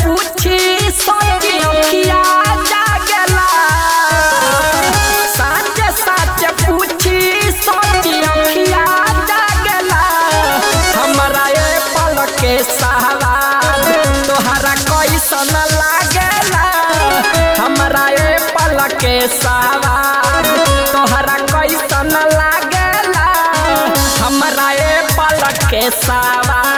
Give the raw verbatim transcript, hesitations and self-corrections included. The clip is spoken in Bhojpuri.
पूछी सबकी अखिया जागेला साच साच पूछी सबकी अखिया जागेला हमरा ये पल के सवाद तोहरा कैसन लागेला हमरा ये पल के सवाद तोहरा कैसन लागेला हमरा ये पल के सवाद